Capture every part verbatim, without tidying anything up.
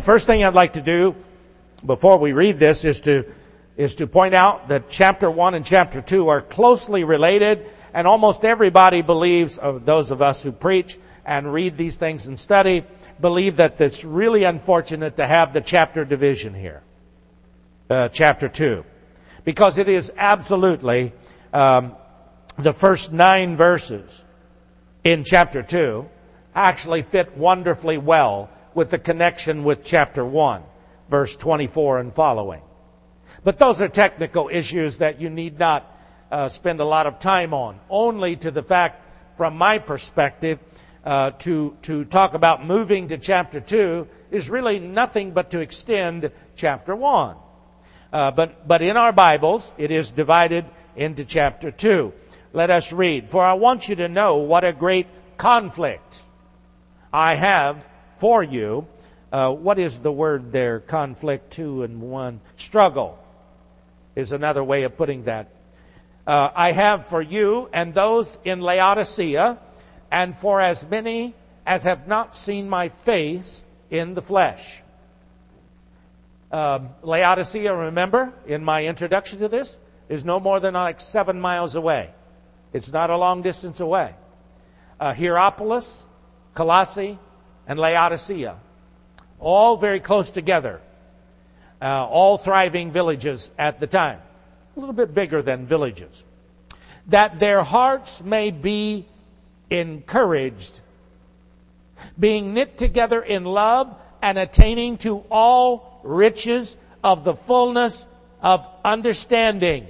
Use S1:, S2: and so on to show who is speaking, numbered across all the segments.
S1: First thing I'd like to do before we read this is to is to point out that chapter one and chapter two are closely related, and almost everybody believes, of those of us who preach and read these things and study, believe that it's really unfortunate to have the chapter division here, uh, chapter two, because it is absolutely um, the first nine verses in chapter two actually fit wonderfully well with the connection with chapter one, verse twenty-four and following. But those are technical issues that you need not uh, spend a lot of time on. Only to the fact, from my perspective, uh, to to talk about moving to chapter two is really nothing but to extend chapter one. Uh, but but in our Bibles, it is divided into chapter two. Let us read. For I want you to know what a great conflict I have for you. Uh, what is the word there? Conflict, two and one. Struggle is another way of putting that. Uh, I have for you and those in Laodicea, and for as many as have not seen my face in the flesh. Um, Laodicea, remember, in my introduction to this, is no more than like seven miles away. It's not a long distance away. Uh, Hierapolis, Colossae, and Laodicea, all very close together. Uh, all thriving villages at the time. A little bit bigger than villages. That their hearts may be encouraged, being knit together in love and attaining to all riches of the fullness of understanding,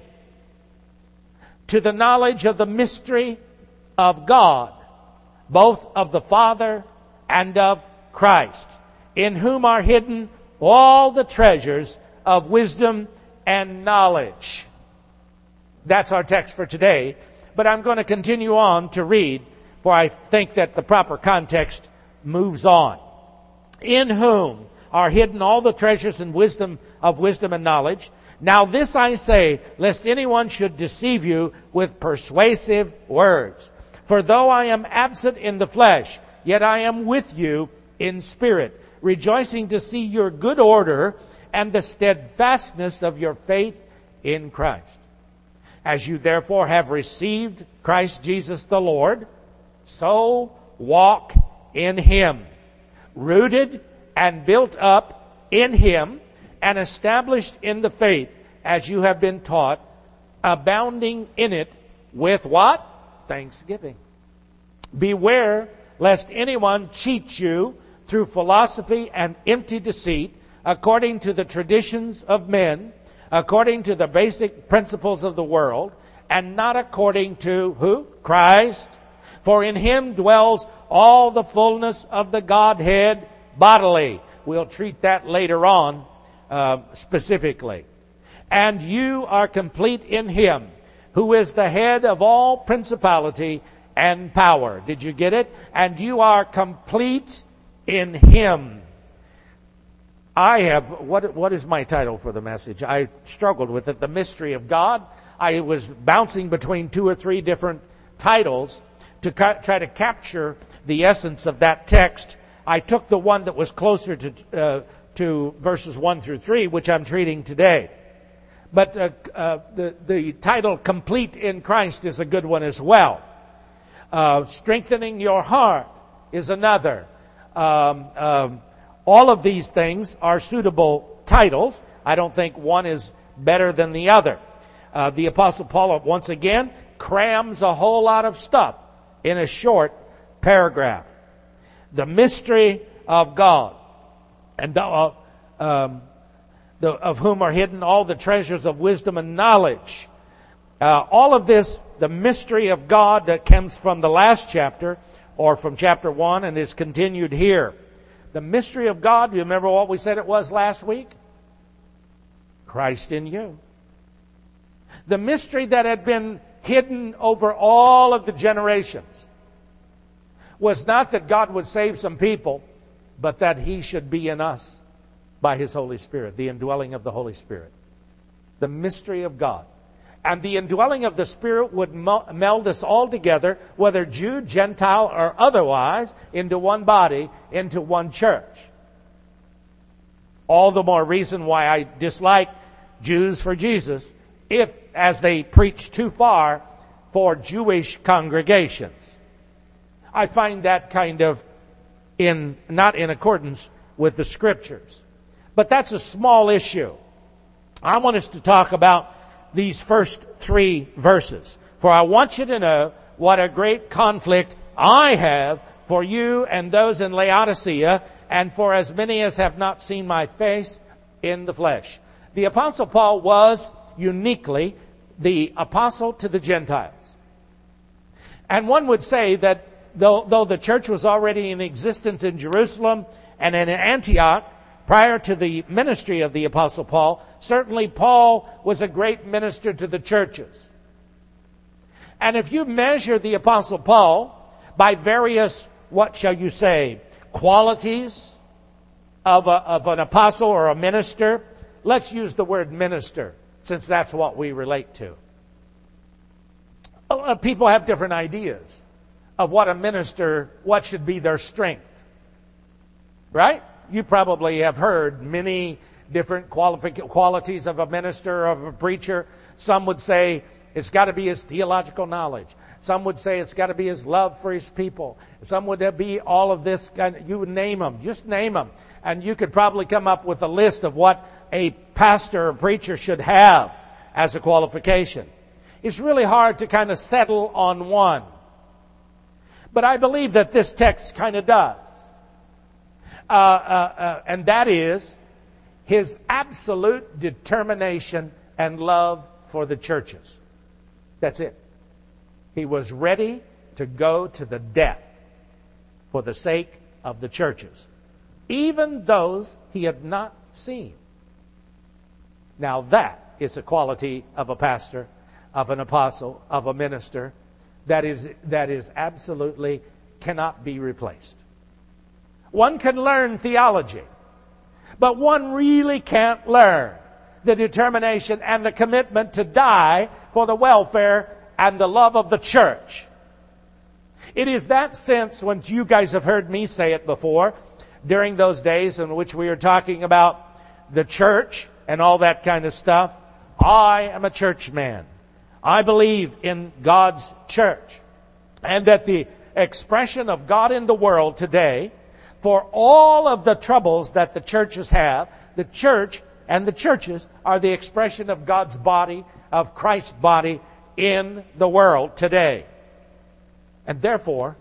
S1: to the knowledge of the mystery of God, both of the Father and of Christ, in whom are hidden all the treasures of wisdom and knowledge. That's our text for today. But I'm going to continue on to read, for I think that the proper context moves on. In whom are hidden all the treasures and wisdom of wisdom and knowledge. Now this I say, lest anyone should deceive you with persuasive words. For though I am absent in the flesh, yet I am with you in spirit, rejoicing to see your good order and the steadfastness of your faith in Christ. As you therefore have received Christ Jesus the Lord, so walk in Him, rooted and built up in Him, and established in the faith as you have been taught, abounding in it with what? Thanksgiving. Beware lest anyone cheat you through philosophy and empty deceit, according to the traditions of men, according to the basic principles of the world, and not according to who? Christ. For in Him dwells all the fullness of the Godhead bodily. We'll treat that later on uh, specifically. And you are complete in Him, who is the head of all principality and power. Did you get it? And you are complete in Him. I have, what, what is my title for the message? I struggled with it. The Mystery of God. I was bouncing between two or three different titles to ca- try to capture the essence of that text. I took the one that was closer to, uh, to verses one through three, which I'm treating today. But uh, uh, the, the title, Complete in Christ, is a good one as well. Uh, strengthening your heart is another. Um, um, all of these things are suitable titles. I don't think one is better than the other. Uh, the Apostle Paul, once again, crams a whole lot of stuff in a short paragraph. The mystery of God, and uh, um, the, of whom are hidden all the treasures of wisdom and knowledge. Uh, all of this, the mystery of God that comes from the last chapter, or from chapter one, and is continued here. The mystery of God, do you remember what we said it was last week? Christ in you. The mystery that had been hidden over all of the generations was not that God would save some people, but that He should be in us by His Holy Spirit, the indwelling of the Holy Spirit. The mystery of God. And the indwelling of the Spirit would meld us all together, whether Jew, Gentile, or otherwise, into one body, into one church. All the more reason why I dislike Jews for Jesus, if, as they preach too far for Jewish congregations. I find that kind of in, not in accordance with the Scriptures. But that's a small issue. I want us to talk about these first three verses. For I want you to know what a great conflict I have for you and those in Laodicea, and for as many as have not seen my face in the flesh. The Apostle Paul was uniquely the apostle to the Gentiles. And one would say that though, though the church was already in existence in Jerusalem and in Antioch prior to the ministry of the Apostle Paul, certainly Paul was a great minister to the churches. And if you measure the Apostle Paul by various, what shall you say, qualities of, a, of an apostle or a minister, let's use the word minister, since that's what we relate to. People have different ideas of what a minister, what should be their strength. Right? You probably have heard many different qualific- qualities of a minister, of a preacher. Some would say it's got to be his theological knowledge. Some would say it's got to be his love for his people. Some would be all of this kind of, you would name them, just name them. And you could probably come up with a list of what a pastor or preacher should have as a qualification. It's really hard to kind of settle on one. But I believe that this text kind of does. Uh, uh, uh, and that is his absolute determination and love for the churches. That's it. He was ready to go to the death for the sake of the churches, even those he had not seen. Now that is a quality of a pastor, of an apostle, of a minister that is that is absolutely cannot be replaced. One can learn theology, but one really can't learn the determination and the commitment to die for the welfare and the love of the church. It is that sense, when you guys have heard me say it before, during those days in which we were talking about the church and all that kind of stuff. I am a church man. I believe in God's church. And that the expression of God in the world today, for all of the troubles that the churches have, the church and the churches are the expression of God's body, of Christ's body in the world today. And therefore,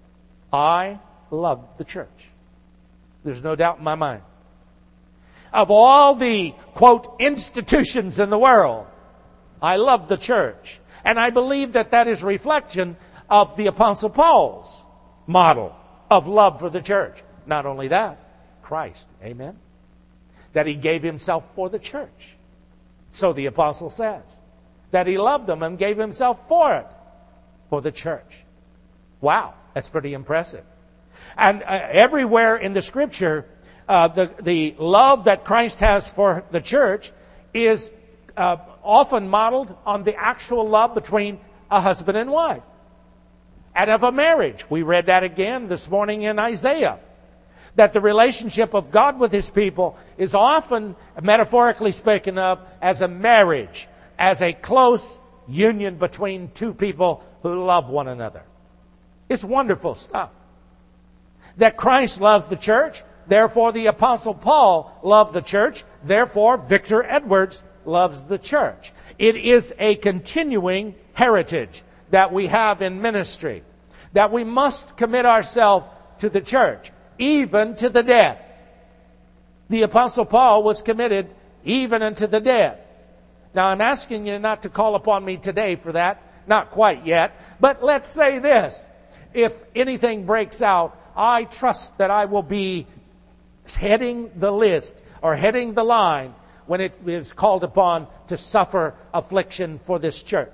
S1: I love the church. There's no doubt in my mind. Of all the, quote, institutions in the world, I love the church. And I believe that that is a reflection of the Apostle Paul's model of love for the church. Not only that, Christ. Amen? That he gave himself for the church. So the Apostle says. That he loved them and gave himself for it. For the church. Wow, that's pretty impressive. And uh, everywhere in the Scripture, uh, the, the love that Christ has for the church is uh, often modeled on the actual love between a husband and wife. And of a marriage. We read that again this morning in Isaiah. That the relationship of God with His people is often metaphorically spoken of as a marriage, as a close union between two people who love one another. It's wonderful stuff. That Christ loved the church, therefore the Apostle Paul loved the church, therefore Victor Edwards loves the church. It is a continuing heritage that we have in ministry, that we must commit ourselves to the church, even to the death. The Apostle Paul was committed even unto the death. Now I'm asking you not to call upon me today for that, not quite yet, but let's say this. If anything breaks out, I trust that I will be heading the list or heading the line when it is called upon to suffer affliction for this church.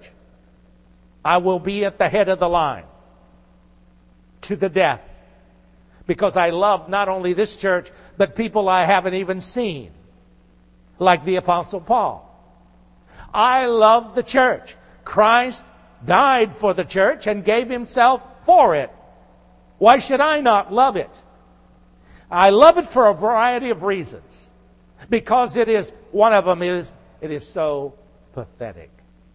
S1: I will be at the head of the line to the death, because I love not only this church, but people I haven't even seen, like the Apostle Paul. I love the church. Christ died for the church and gave himself for it. Why should I not love it? I love it for a variety of reasons. Because it is, one of them is, it is so pathetic.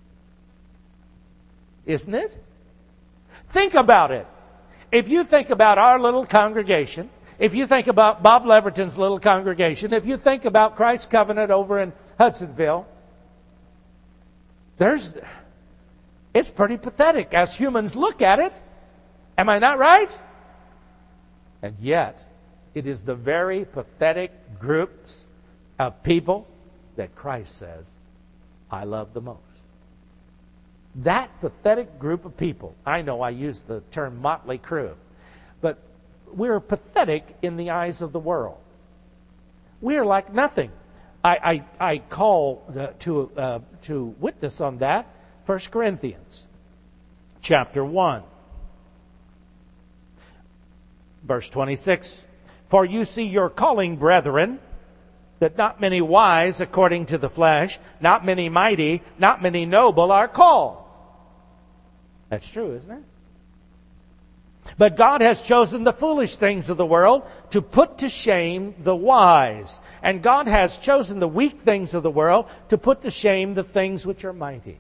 S1: Isn't it? Think about it. If you think about our little congregation, if you think about Bob Leverton's little congregation, if you think about Christ's Covenant over in Hudsonville, there's, it's pretty pathetic as humans look at it. Am I not right? And yet, it is the very pathetic groups of people that Christ says, I love the most. That pathetic group of people, I know I use the term motley crew, but we're pathetic in the eyes of the world. We're like nothing. I, I, I call uh, to, uh, to witness on that First Corinthians chapter one. Verse twenty-six, for you see your calling, brethren, that not many wise according to the flesh, not many mighty, not many noble are called. That's true, isn't it? But God has chosen the foolish things of the world to put to shame the wise. And God has chosen the weak things of the world to put to shame the things which are mighty.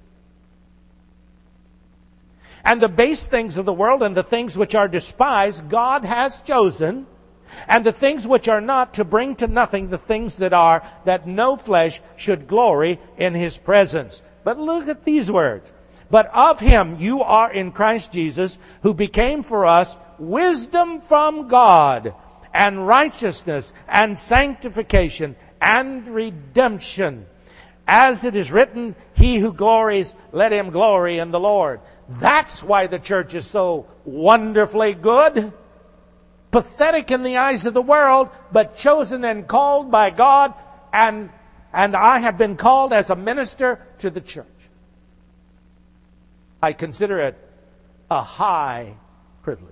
S1: And the base things of the world and the things which are despised, God has chosen. And the things which are not, to bring to nothing the things that are, that no flesh should glory in His presence. But look at these words. But of Him you are in Christ Jesus, who became for us wisdom from God, and righteousness, and sanctification, and redemption. As it is written, he who glories, let him glory in the Lord. That's why the church is so wonderfully good. Pathetic in the eyes of the world, but chosen and called by God, and, and I have been called as a minister to the church. I consider it a high privilege.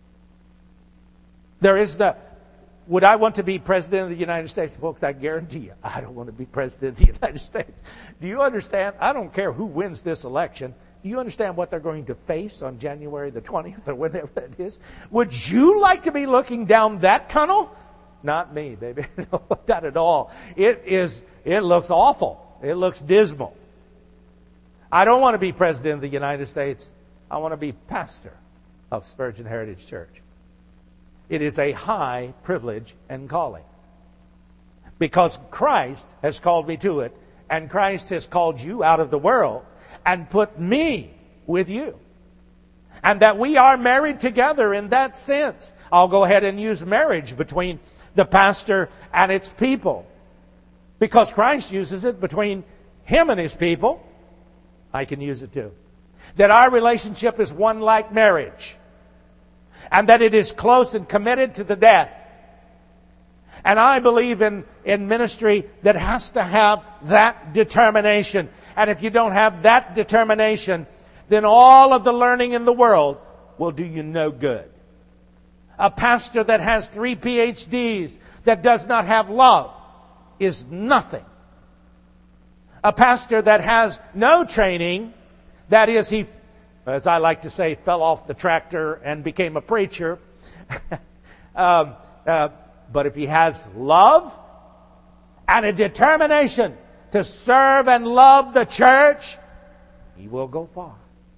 S1: There is the, would I want to be President of the United States? Folks, I guarantee you, I don't want to be President of the United States. Do you understand? I don't care who wins this election. Do you understand what they're going to face on January the twentieth or whenever that is? Would you like to be looking down that tunnel? Not me, baby. No, not at all. It is, it looks awful. It looks dismal. I don't want to be President of the United States. I want to be pastor of Spurgeon Heritage Church. It is a high privilege and calling. Because Christ has called me to it, and Christ has called you out of the world and put me with you. And that we are married together in that sense. I'll go ahead and use marriage between the pastor and its people. Because Christ uses it between Him and His people. I can use it too. That our relationship is one like marriage. And that it is close and committed to the death. And I believe in, in ministry that has to have that determination. And if you don't have that determination, then all of the learning in the world will do you no good. A pastor that has three P H Ds that does not have love is nothing. A pastor that has no training, that is, he, as I like to say, fell off the tractor and became a preacher. um, uh, but if he has love and a determination to serve and love the church, he will go far.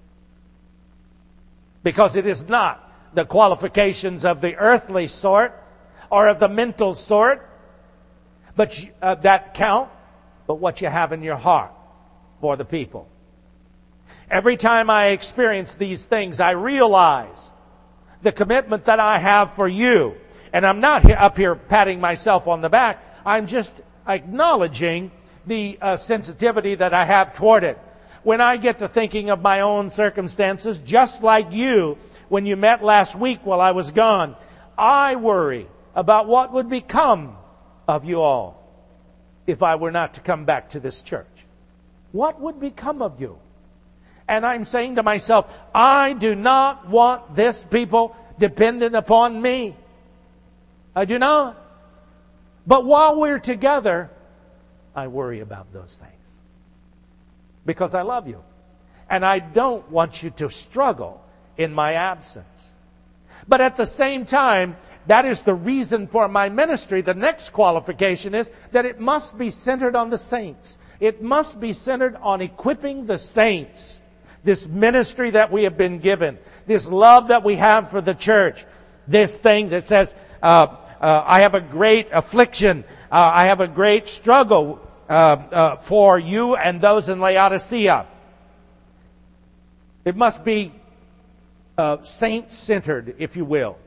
S1: Because it is not the qualifications of the earthly sort or of the mental sort but uh, that count, but what you have in your heart for the people. Every time I experience these things, I realize the commitment that I have for you. And I'm not up here patting myself on the back. I'm just acknowledging the uh, sensitivity that I have toward it. When I get to thinking of my own circumstances, just like you, when you met last week while I was gone, I worry about what would become of you all if I were not to come back to this church. What would become of you? And I'm saying to myself, I do not want this people dependent upon me. I do not. But while we're together, I worry about those things. Because I love you. And I don't want you to struggle in my absence. But at the same time, That is the reason for my ministry. The next qualification is that it must be centered on the saints. It must be centered on equipping the saints. This ministry that we have been given, this love that we have for the church, this thing that says, uh, uh, I have a great affliction, uh, I have a great struggle uh, uh, for you and those in Laodicea. It must be uh, saint-centered, if you will.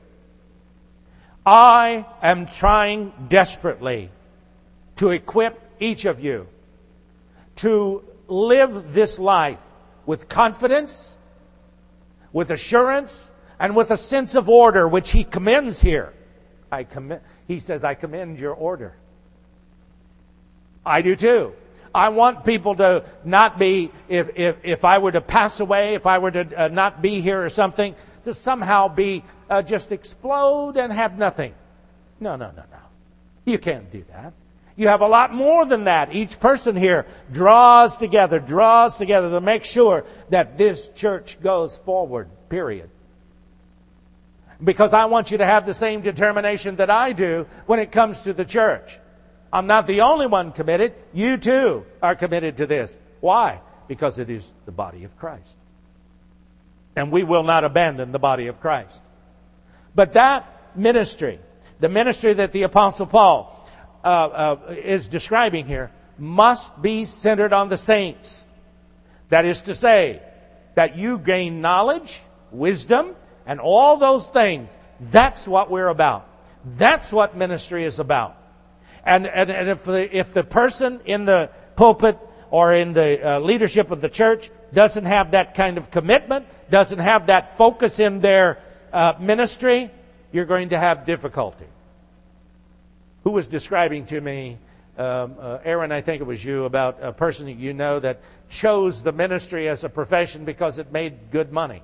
S1: I am trying desperately to equip each of you to live this life with confidence, with assurance, and with a sense of order, which he commends here. I commend, he says, I commend your order. I do too. I want people to not be, if, if, if I were to pass away, if I were to uh, not be here or something, to somehow be, uh, just explode and have nothing. No, no, no, no. You can't do that. You have a lot more than that. Each person here draws together, draws together to make sure that this church goes forward, period. Because I want you to have the same determination that I do when it comes to the church. I'm not the only one committed. You too are committed to this. Why? Because it is the body of Christ. And we will not abandon the body of Christ. But that ministry, the ministry that the Apostle Paul uh, uh, is describing here, must be centered on the saints. That is to say, that you gain knowledge, wisdom, and all those things. That's what we're about. That's what ministry is about. And, and, and if the, if the person in the pulpit or in the uh, leadership of the church doesn't have that kind of commitment, doesn't have that focus in their uh, ministry, you're going to have difficulty. Who was describing to me, um, uh, Aaron, I think it was you, about a person that you know that chose the ministry as a profession because it made good money.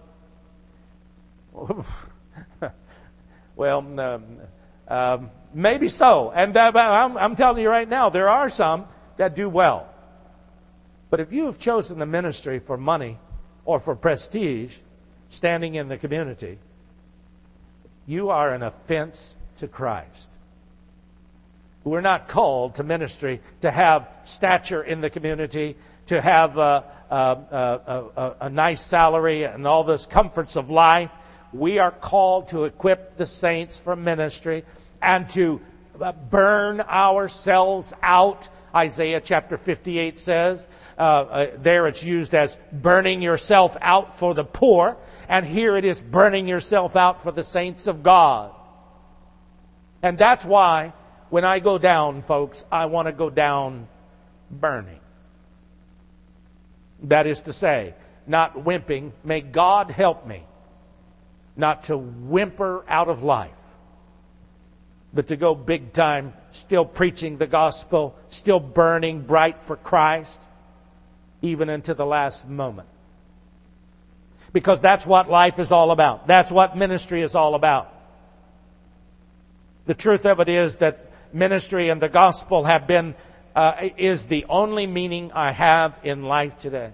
S1: Well, um, um, maybe so. And uh, I'm, I'm telling you right now, there are some that do well. But if you have chosen the ministry for money or for prestige, standing in the community, you are an offense to Christ. We're not called to ministry to have stature in the community, to have a, a, a, a, a nice salary and all those comforts of life. We are called to equip the saints for ministry and to burn ourselves out. Isaiah chapter fifty-eight says, uh, uh, there it's used as burning yourself out for the poor. And here it is burning yourself out for the saints of God. And that's why when I go down, folks, I want to go down burning. That is to say, not wimping. May God help me not to whimper out of life, but to go big time, still preaching the gospel, still burning bright for Christ, even into the last moment. Because that's what life is all about. That's what ministry is all about. The truth of it is that ministry and the gospel have been, uh, is the only meaning I have in life today.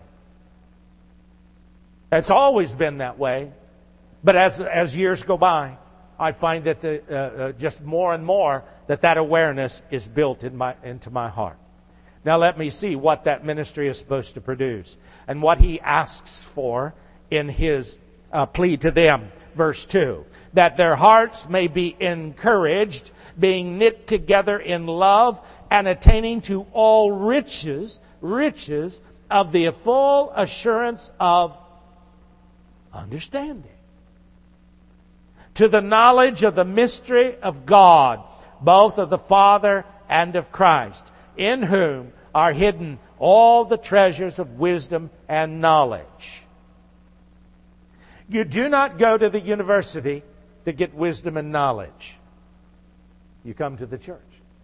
S1: It's always been that way. But as, as years go by, I find that the, uh, uh, just more and more that that awareness is built in my, into my heart. Now let me see what that ministry is supposed to produce and what he asks for in his uh, plea to them. Verse two, that their hearts may be encouraged, being knit together in love and attaining to all riches, riches of the full assurance of understanding. To the knowledge of the mystery of God, both of the Father and of Christ, in whom are hidden all the treasures of wisdom and knowledge. You do not go to the university to get wisdom and knowledge. You come to the church.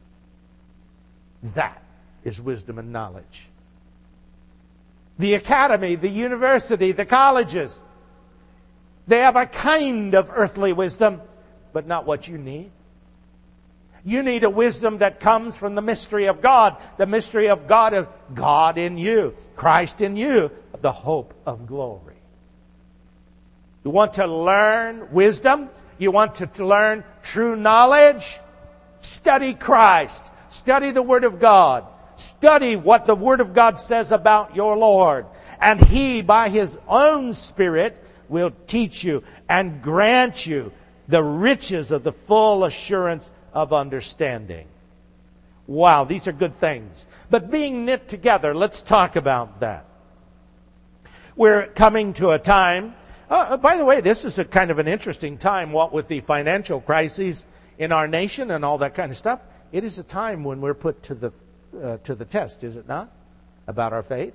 S1: That is wisdom and knowledge. The academy, the university, the colleges, they have a kind of earthly wisdom, but not what you need. You need a wisdom that comes from the mystery of God. The mystery of God of God in you, Christ in you, the hope of glory. You want to learn wisdom? You want to, to learn true knowledge? Study Christ. Study the Word of God. Study what the Word of God says about your Lord. And He, by His own Spirit, will teach you and grant you the riches of the full assurance of understanding. Wow, these are good things. But being knit together, let's talk about that. We're coming to a time, uh, by the way, this is a kind of an interesting time, what with the financial crises in our nation and all that kind of stuff. It is a time when we're put to the uh, to the test, is it not? About our faith.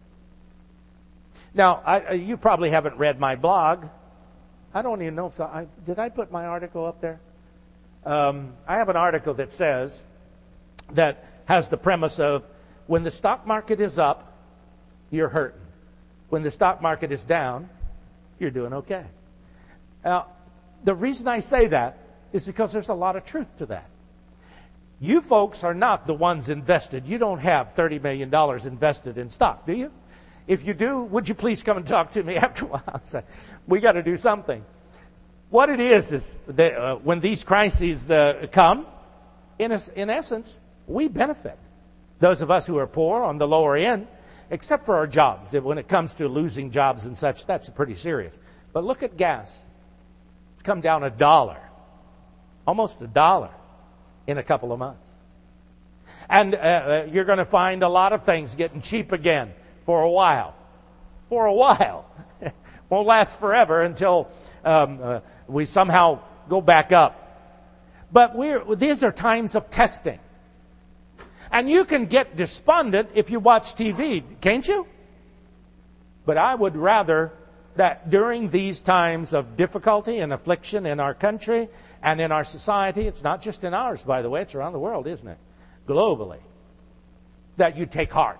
S1: Now, I, you probably haven't read my blog. I don't even know if the, I did I put my article up there. Um, I have an article that says that has the premise of when the stock market is up, you're hurting. When the stock market is down, you're doing okay. Now, the reason I say that is because there's a lot of truth to that. You folks are not the ones invested. You don't have thirty million dollars invested in stock, do you? If you do, would you please come and talk to me after a while? Say, we got to do something. What it is is that, uh, when these crises uh, come, in a, in essence, we benefit. Those of us who are poor on the lower end, except for our jobs. When it comes to losing jobs and such, that's pretty serious. But look at gas. It's come down a dollar. Almost a dollar in a couple of months. And uh, you're going to find a lot of things getting cheap again for a while. For a while. Won't last forever until um, uh, we somehow go back up. But we're, these are times of testing. And you can get despondent if you watch T V, can't you? But I would rather that during these times of difficulty and affliction in our country and in our society, it's not just in ours, by the way, it's around the world, isn't it? Globally, that you take heart.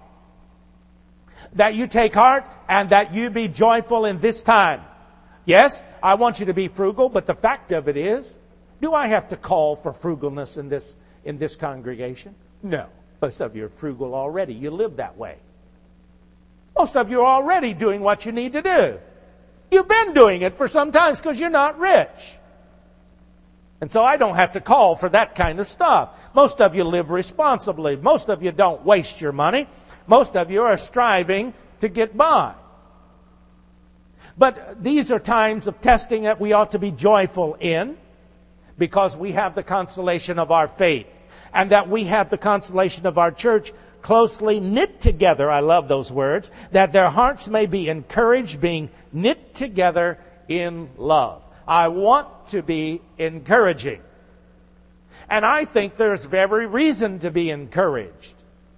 S1: That you take heart and that you be joyful in this time. Yes, I want you to be frugal, but the fact of it is, do I have to call for frugalness in this in this congregation? No. Most of you are frugal already. You live that way. Most of you are already doing what you need to do. You've been doing it for some time because you're not rich. And so I don't have to call for that kind of stuff. Most of you live responsibly. Most of you don't waste your money. Most of you are striving to get by. But these are times of testing that we ought to be joyful in because we have the consolation of our faith and that we have the consolation of our church closely knit together. I love those words. That their hearts may be encouraged, being knit together in love. I want to be encouraging. And I think there's every reason to be encouraged.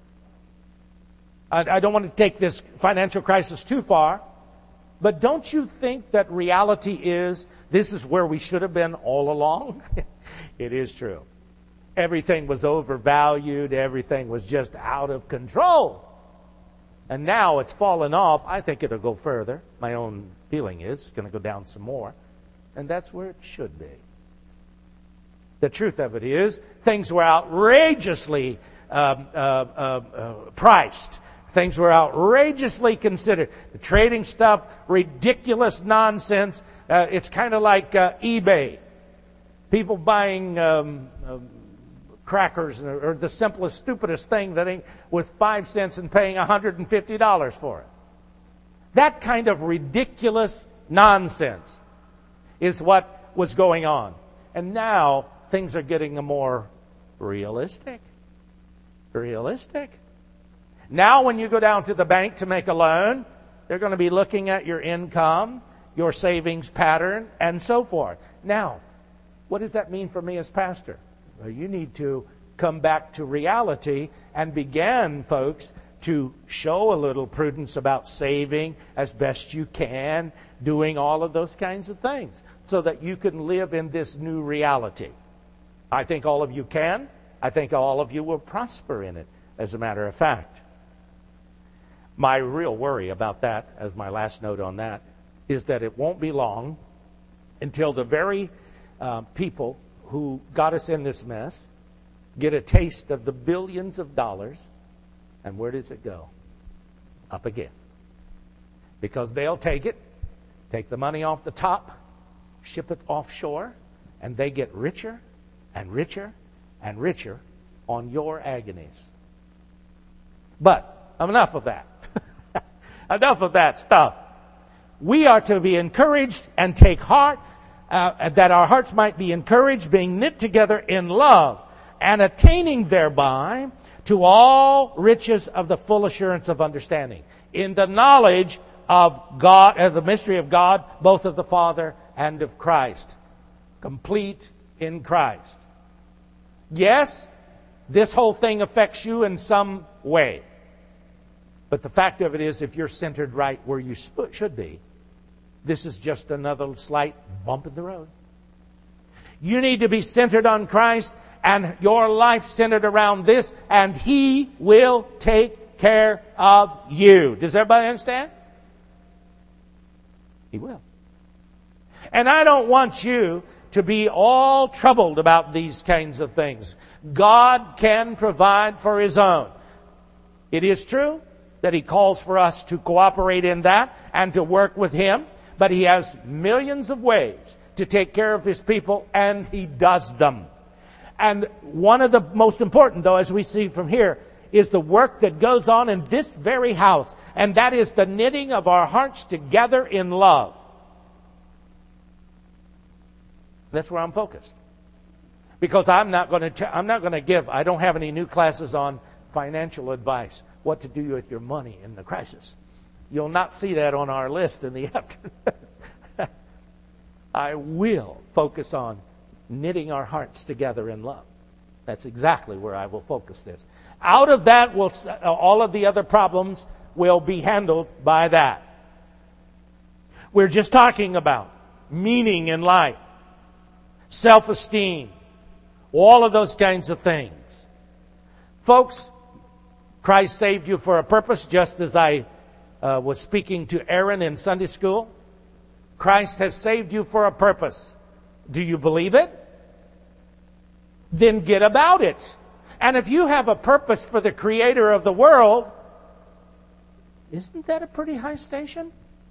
S1: I, I don't want to take this financial crisis too far. But don't you think that reality is this is where we should have been all along? It is true. Everything was overvalued. Everything was just out of control. And now it's fallen off. I think it'll go further. My own feeling is it's going to go down some more. And that's where it should be. The truth of it is things were outrageously um, uh, uh, uh, priced. Things were outrageously considered. The trading stuff, ridiculous nonsense. Uh, it's kind of like uh, eBay. People buying um, um, crackers or the simplest, stupidest thing that ain't with five cents and paying one hundred fifty dollars for it. That kind of ridiculous nonsense is what was going on. And now things are getting more realistic. Realistic. Now when you go down to the bank to make a loan, they're going to be looking at your income, your savings pattern, and so forth. Now, what does that mean for me as pastor? Well, you need to come back to reality and begin, folks, to show a little prudence about saving as best you can, doing all of those kinds of things, so that you can live in this new reality. I think all of you can. I think all of you will prosper in it, as a matter of fact. My real worry about that, as my last note on that, is that it won't be long until the very uh, people who got us in this mess get a taste of the billions of dollars. And where does it go? Up again. Because they'll take it, take the money off the top, ship it offshore, And they get richer and richer and richer on your agonies. But enough of that. Enough of that stuff. We are to be encouraged and take heart, uh, that our hearts might be encouraged, being knit together in love, and attaining thereby to all riches of the full assurance of understanding, in the knowledge of God, uh, the mystery of God, both of the Father and of Christ. Complete in Christ. Yes, this whole thing affects you in some way. But the fact of it is, if you're centered right where you sp- should be, this is just another slight bump in the road. You need to be centered on Christ and your life centered around this, and He will take care of you. Does everybody understand? He will. And I don't want you to be all troubled about these kinds of things. God can provide for His own. It is true that He calls for us to cooperate in that and to work with Him, but He has millions of ways to take care of His people, and He does them. And one of the most important, though, as we see from here, is the work that goes on in this very house, and that is the knitting of our hearts together in love. That's where I'm focused. Because I'm not going to t- I'm not going to give, I don't have any new classes on financial advice, what to do with your money in the crisis. You'll not see that on our list in the afternoon. I will focus on knitting our hearts together in love. That's exactly where I will focus this. Out of that, will all of the other problems will be handled by that. We're just talking about meaning in life, self-esteem, all of those kinds of things. Folks, Christ saved you for a purpose, just as I uh, was speaking to Aaron in Sunday school. Christ has saved you for a purpose. Do you believe it? Then get about it. And if you have a purpose for the Creator of the world, isn't that a pretty high station?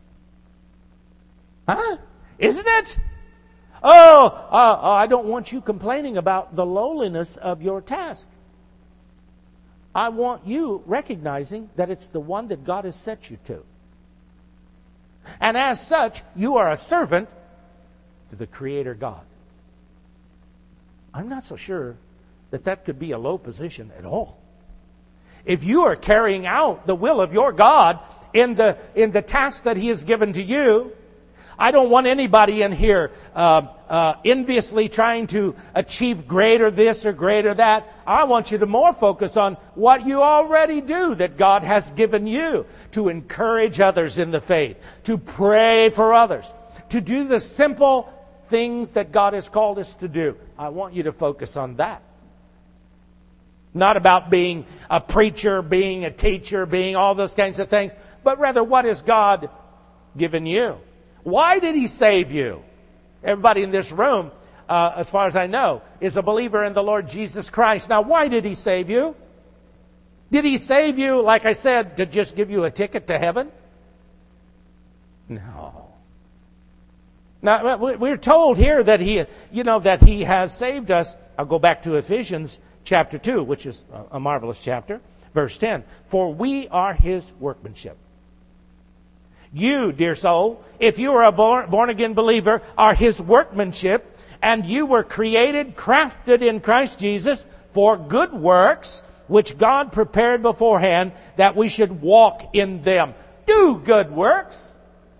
S1: Huh? Isn't it? Oh, uh, uh, I don't want you complaining about the lowliness of your task. I want you recognizing that it's the one that God has set you to. And as such, you are a servant to the Creator God. I'm not so sure that that could be a low position at all. If you are carrying out the will of your God in the in the task that He has given to you, I don't want anybody in here uh, uh, enviously trying to achieve greater this or greater that. I want you to more focus on what you already do that God has given you, to encourage others in the faith, to pray for others, to do the simple things that God has called us to do. I want you to focus on that. Not about being a preacher, being a teacher, being all those kinds of things, but rather, what has God given you? Why did He save you? Everybody in this room, uh, as far as I know, is a believer in the Lord Jesus Christ. Now, why did He save you? Did He save you, like I said, to just give you a ticket to heaven? No. Now, we're told here that He, you know, that He has saved us. I'll go back to Ephesians chapter two, which is a marvelous chapter, verse ten. For we are His workmanship. You, dear soul, if you are a born, born-again believer, are His workmanship, and you were created, crafted in Christ Jesus for good works, which God prepared beforehand that we should walk in them. Do good works.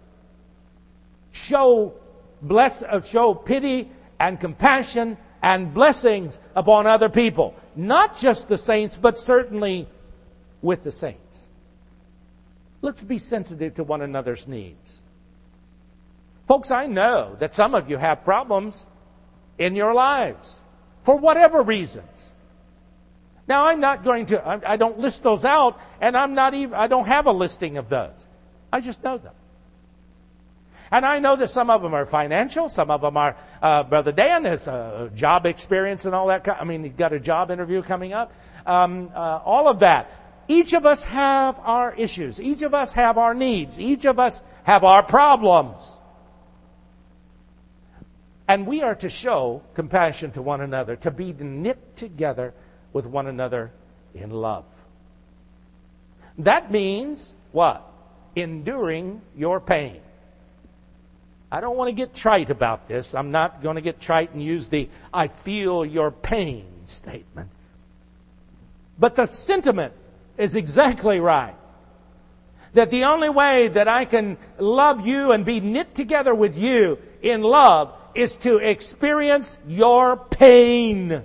S1: Show bless, uh, show pity and compassion and blessings upon other people. Not just the saints, but certainly with the saints. Let's be sensitive to one another's needs. Folks, I know that some of you have problems in your lives for whatever reasons. Now, I'm not going to, I don't list those out, and I'm not even, I don't have a listing of those. I just know them. And I know that some of them are financial, some of them are, uh, Brother Dan has a job experience and all that. I mean, he's got a job interview coming up. Um, uh, all of that. Each of us have our issues. Each of us have our needs. Each of us have our problems. And we are to show compassion to one another, to be knit together with one another in love. That means what? Enduring your pain. I don't want to get trite about this. I'm not going to get trite and use the "I feel your pain" statement. But the sentiment is exactly right. That the only way that I can love you and be knit together with you in love is to experience your pain.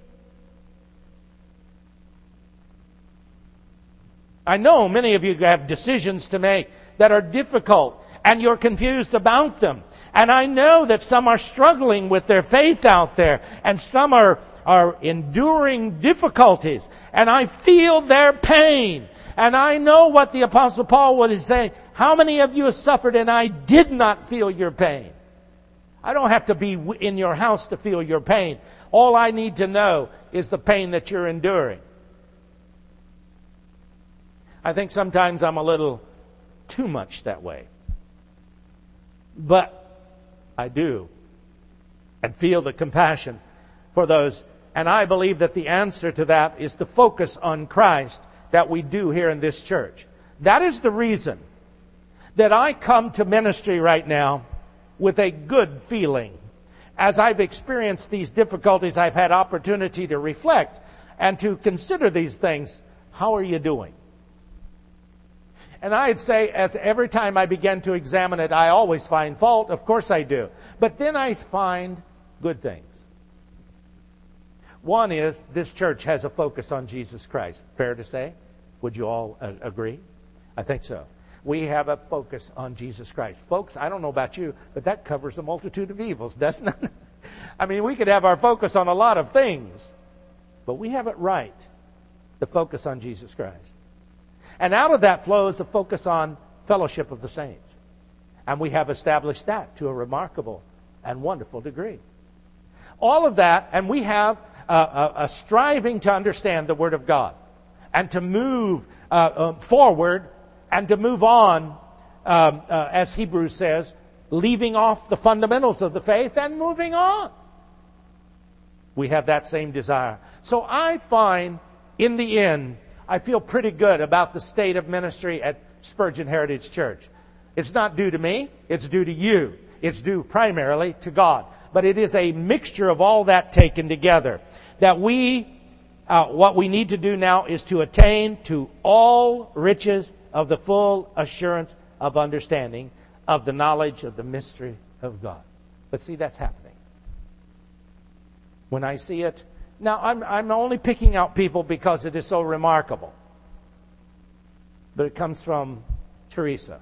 S1: I know many of you have decisions to make that are difficult, and you're confused about them. And I know that some are struggling with their faith out there, and some are, are enduring difficulties. And I feel their pain. And I know what the Apostle Paul was saying. How many of you have suffered and I did not feel your pain? I don't have to be in your house to feel your pain. All I need to know is the pain that you're enduring. I think sometimes I'm a little too much that way. But I do. And feel the compassion for those. And I believe that the answer to that is to focus on Christ that we do here in this church. That is the reason that I come to ministry right now with a good feeling. As I've experienced these difficulties, I've had opportunity to reflect and to consider these things. How are you doing? And I'd say, as every time I begin to examine it, I always find fault. Of course I do. But then I find good things. One is, this church has a focus on Jesus Christ. Fair to say? Would you all uh, agree? I think so. We have a focus on Jesus Christ. Folks, I don't know about you, but that covers a multitude of evils, doesn't it? I mean, we could have our focus on a lot of things, but we have it right to focus on Jesus Christ. And out of that flows the focus on fellowship of the saints. And we have established that to a remarkable and wonderful degree. All of that, and we have a, a, a striving to understand the Word of God and to move uh, uh, forward and to move on, um, uh, as Hebrews says, leaving off the fundamentals of the faith and moving on. We have that same desire. So I find, in the end, I feel pretty good about the state of ministry at Spurgeon Heritage Church. It's not due to me. It's due to you. It's due primarily to God. But it is a mixture of all that taken together. That we, uh, what we need to do now is to attain to all riches of the full assurance of understanding of the knowledge of the mystery of God. But see, that's happening. When I see it, now I'm, I'm only picking out people because it is so remarkable. But it comes from Teresa.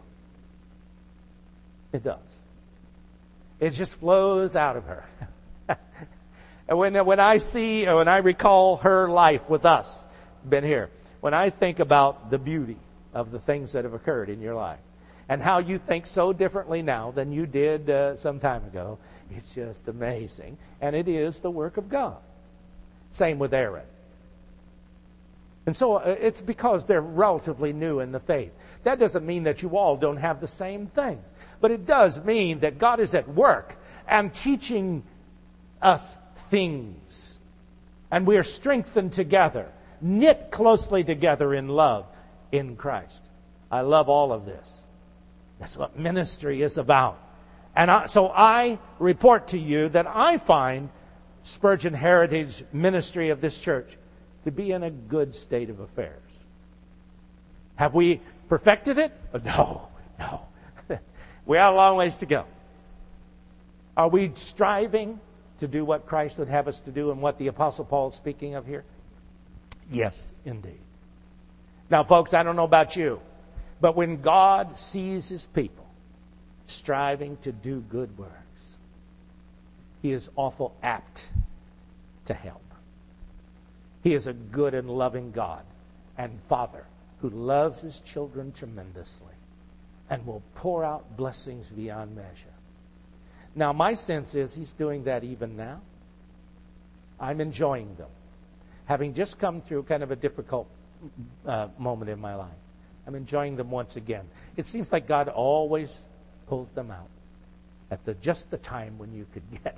S1: It does. It just flows out of her. And when, when I see, when I recall her life with us, been here, when I think about the beauty of the things that have occurred in your life and how you think so differently now than you did uh, some time ago, it's just amazing. And it is the work of God. Same with Aaron. And so uh, it's because they're relatively new in the faith. That doesn't mean that you all don't have the same things. But it does mean that God is at work and teaching us things. And we are strengthened together, knit closely together in love in Christ. I love all of this. That's what ministry is about. And I, so I report to you that I find Spurgeon Heritage Ministry of this church to be in a good state of affairs. Have we perfected it? No, no. We have a long ways to go. Are we striving to do what Christ would have us to do and what the Apostle Paul is speaking of here? Yes, indeed. Now, folks, I don't know about you, but when God sees His people striving to do good works, He is awful apt to help. He is a good and loving God and Father who loves His children tremendously and will pour out blessings beyond measure. Now, my sense is He's doing that even now. I'm enjoying them. Having just come through kind of a difficult uh, moment in my life, I'm enjoying them once again. It seems like God always pulls them out at the just the time when you could get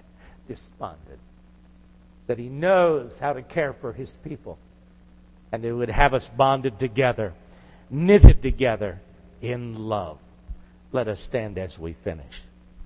S1: despondent. That He knows how to care for His people. And He would have us bonded together, knitted together in love. Let us stand as we finish.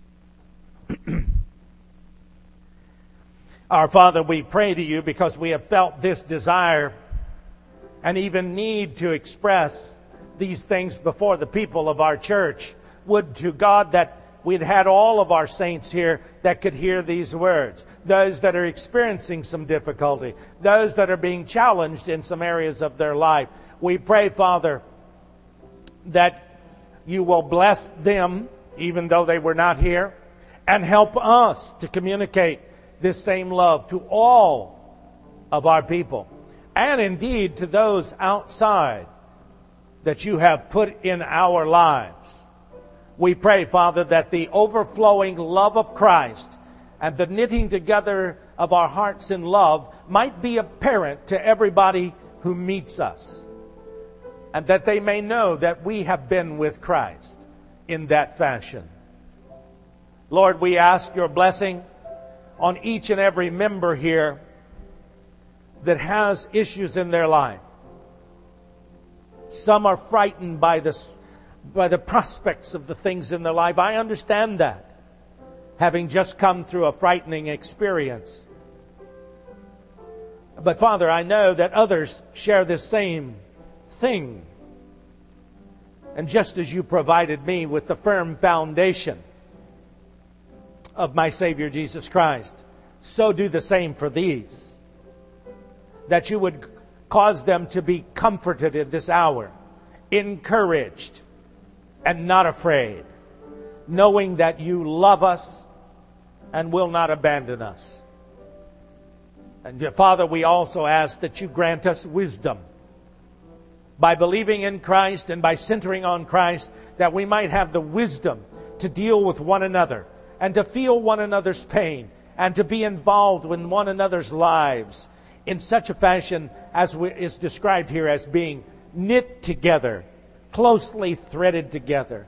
S1: Our Father, we pray to You because we have felt this desire and even need to express these things before the people of our church. Would to God that we'd had all of our saints here that could hear these words. Those that are experiencing some difficulty. Those that are being challenged in some areas of their life. We pray, Father, that You will bless them, even though they were not here, and help us to communicate this same love to all of our people, and indeed to those outside that You have put in our lives. We pray, Father, that the overflowing love of Christ and the knitting together of our hearts in love might be apparent to everybody who meets us, and that they may know that we have been with Christ in that fashion. Lord, we ask Your blessing on each and every member here that has issues in their life. Some are frightened by this, by the prospects of the things in their life. I understand that, having just come through a frightening experience. But Father, I know that others share this same thing. And just as You provided me with the firm foundation of my Savior Jesus Christ, so do the same for these. That You would cause them to be comforted in this hour, encouraged, and not afraid, knowing that You love us and will not abandon us. And Father, we also ask that You grant us wisdom by believing in Christ and by centering on Christ, that we might have the wisdom to deal with one another and to feel one another's pain and to be involved in one another's lives in such a fashion as is described here as being knit together, closely threaded together,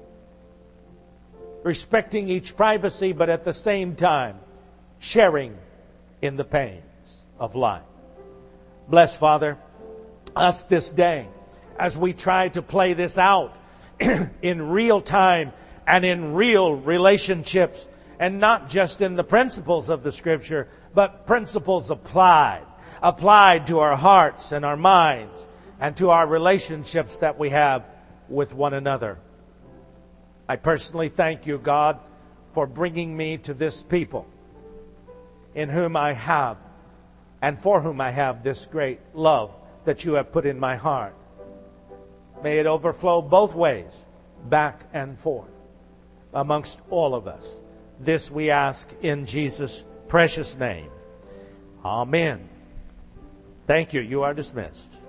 S1: respecting each privacy, but at the same time sharing in the pains of life. Bless, Father, us this day as we try to play this out in real time and in real relationships, and not just in the principles of the Scripture, but principles applied, applied to our hearts and our minds and to our relationships that we have with one another. I personally thank You, God, for bringing me to this people in whom I have and for whom I have this great love that You have put in my heart. May it overflow both ways, back and forth, amongst all of us. This we ask in Jesus' precious name. Amen. Thank you. You are dismissed.